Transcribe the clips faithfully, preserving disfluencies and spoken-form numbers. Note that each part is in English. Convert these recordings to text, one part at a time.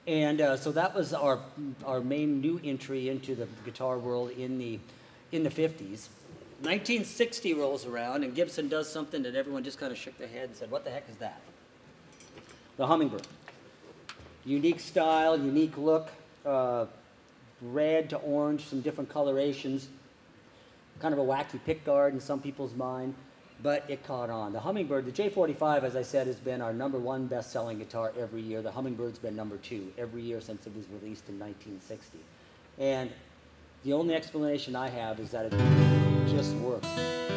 And uh, so that was our, our main new entry into the guitar world in the, in the fifties. nineteen sixty rolls around, and Gibson does something that everyone just kind of shook their head and said, what the heck is that? The Hummingbird. Unique style, unique look, uh, red to orange, some different colorations, kind of a wacky pickguard in some people's mind, but it caught on. The Hummingbird, the J forty-five, as I said, has been our number one best-selling guitar every year. The Hummingbird's been number two every year since it was released in nineteen sixty. And the only explanation I have is that it just works.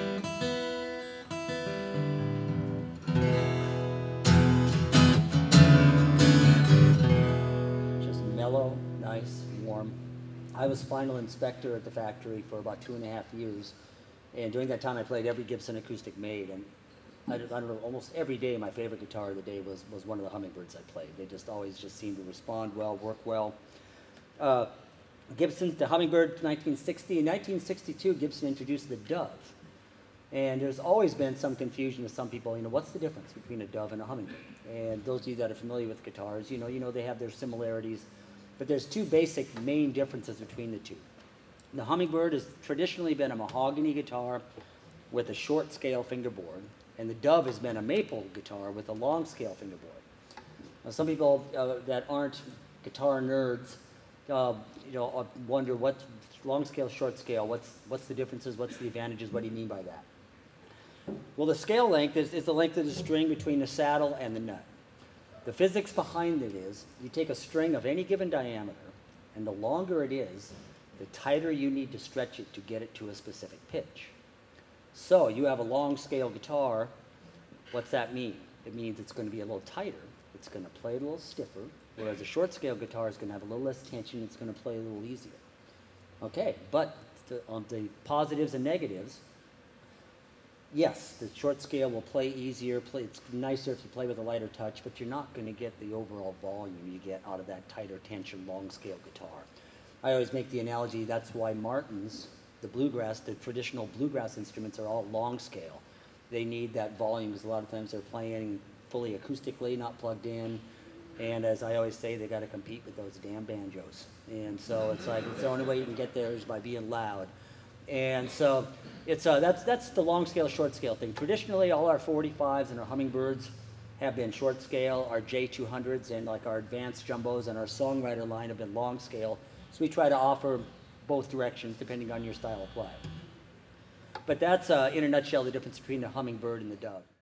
Just mellow, nice, warm. I was final inspector at the factory for about two and a half years, and during that time I played every Gibson acoustic made, and I, I don't know, almost every day my favorite guitar of the day was, was one of the Hummingbirds I played. They just always just seemed to respond well, work well. Uh, Gibson's, the Hummingbird, nineteen sixty. In nineteen sixty-two, Gibson introduced the Dove. And there's always been some confusion to some people, you know, what's the difference between a Dove and a Hummingbird? And those of you that are familiar with guitars, you know, you know they have their similarities, but there's two basic main differences between the two. The Hummingbird has traditionally been a mahogany guitar with a short scale fingerboard, and the Dove has been a maple guitar with a long scale fingerboard. Now, some people uh, that aren't guitar nerds, uh, you know, wonder what's long scale, short scale, what's, what's the differences, what's the advantages, what do you mean by that? Well, the scale length is, is the length of the string between the saddle and the nut. The physics behind it is you take a string of any given diameter, and the longer it is, the tighter you need to stretch it to get it to a specific pitch. So you have a long scale guitar. What's that mean? It means it's going to be a little tighter. It's going to play a little stiffer, whereas a short scale guitar is going to have a little less tension. It's going to play a little easier. Okay, but the, on the positives and negatives, yes, the short scale will play easier. Play, it's nicer if you play with a lighter touch, but you're not going to get the overall volume you get out of that tighter tension long scale guitar. I always make the analogy, that's why Martins, the bluegrass, the traditional bluegrass instruments are all long scale. They need that volume because a lot of times they're playing fully acoustically, not plugged in. And as I always say, they got to compete with those damn banjos. And so it's like, it's the only way you can get there is by being loud. And so it's, uh, that's, that's the long scale, short scale thing. Traditionally, all our forty-fives and our Hummingbirds have been short scale. Our J two hundreds and like our advanced jumbos and our songwriter line have been long scale. So we try to offer both directions depending on your style of play. But that's, uh, in a nutshell, the difference between the Hummingbird and the Dove.